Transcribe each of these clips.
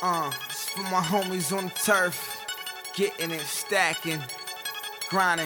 It's for my homies on the turf, getting it, stacking, grinding,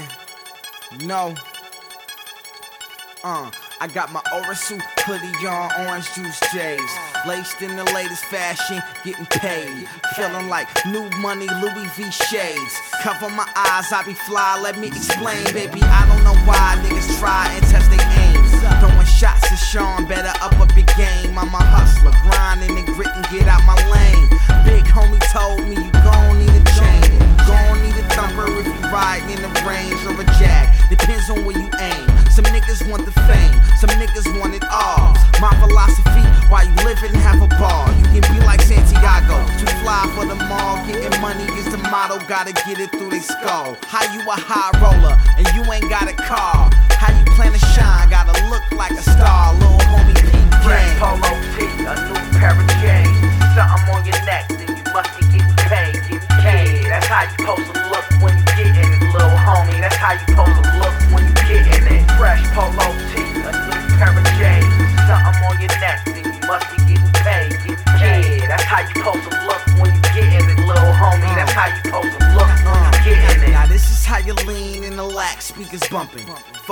I got my Orasu hoodie on, orange juice J's, laced in the latest fashion, getting paid, feeling like new money, Louis V shades, cover my eyes, I be fly, let me explain, baby, I don't know why niggas try and test their aims, throwing shots at Sean, better up your game, I'm a hustler, grinding and gritting, get out my lane, big homie told me you gon' need a chain, gon' need a thumper if you riding in the range or a jag, depends on where you aim, some niggas want the fame, some niggas want it all. My philosophy, while you living, have a ball. You can be like Santiago, too fly for the mall. Getting money is the motto, gotta get it through their skull. How you a high roller and you ain't got a car? How you plan to shine? Gotta look like a star, little homie Pete Fresh polo tee, a new pair of jeans. Something on your neck, then you must be getting paid, getting paid. That's how you supposed to look when you getting it, little homie. That's how you supposed to look when you getting it. Fresh polo tee, a new pair of jeans. Something on your neck, then you must be getting paid, getting paid. That's how you supposed to look when you getting it, little homie. That's how you supposed to look when you getting it. Now this is how you lean in the lax, speakers bumping.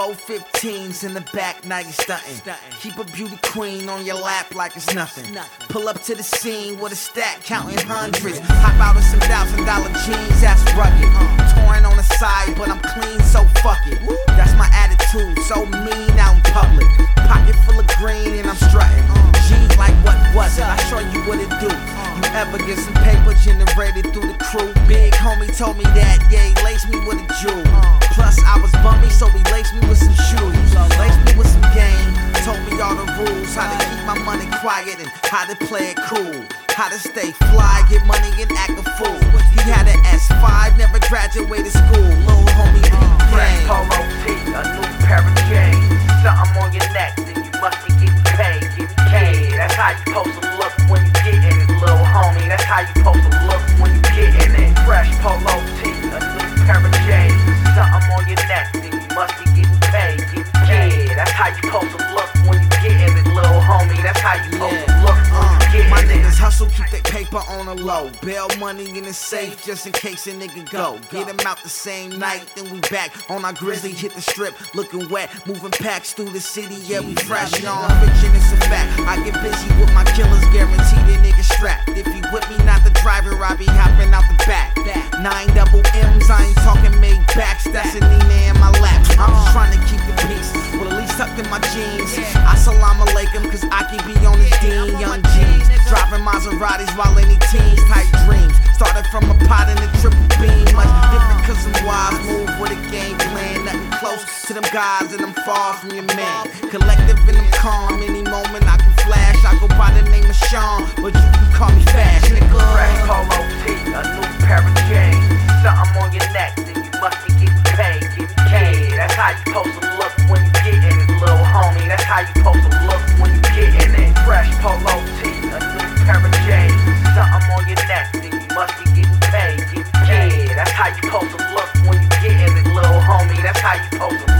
415s in the back, now you stunting. Keep a beauty queen on your lap like it's nothing. Pull up to the scene with a stack, counting hundreds. Hop out of some $1,000 jeans, that's rugged. Torn on the side, but I'm clean, so fuck it. That's my attitude, so mean out in public. Pocket full of green and I'm strutting. Jeans like what was it? I show you what it do. You ever get some paper generated through the crew? Big homie told me that, yeah, he laced me with a jewel. Plus I was bummy, so he laced me with some shoes. Laced me with some game, told me all the rules. How to keep my money quiet and how to play it cool. How to stay fly, get money and act a fool. He had an S5, never graduated school. Little homie Fresh polo tee, a new pair of jeans. Something on your neck, then you must be getting paid, getting paid. That's how you supposed to look when you getting it, little homie. That's how you supposed to look when you getting it. Fresh polo tee, a new pair of jeans. Something on your neck, then you must be getting paid, getting paid. That's how you supposed to look when you getting it, little homie. That's how you supposed to look when you getting it. My niggas hustle, keep their paper on the low. Bail money in the safe just in case a nigga go. Get him out the same night, then we back on our grizzly. Hit the strip, looking wet, moving packs through the city. Yeah, we fresh, non-fiction, it's a fact. I get busy with my killers, guarantee the nigga strapped. If he with me, not the driver, I be hopping out the back. 9 double M's, I ain't talking made backs. That's a Nina in my lap. I'm just trying to keep the peace, with at least tucked in my jeans. Assalamu alaikum, cause I can be on his Dean, young G's. Driving Maseratis while any teens, tight dreams. Started from a pot in a triple beam. Much different cause I'm wise, move with a game plan. Nothing close to them guys and I'm far from your man. Collective and I'm calm, any moment I can flash. I go by the name of Sean, but you can call me Fast, nigga. Fresh polo tee, a new pair of jeans. Something on your neck, then you must be getting paid, getting paid. That's how you supposed to look when you getting it, little homie. That's how you supposed to look when you getting it. Fresh polo tee, a new pair of jeans. Something on your neck, then you must be getting paid, getting paid. That's how you supposed to look when you getting it, little homie. That's how you supposed to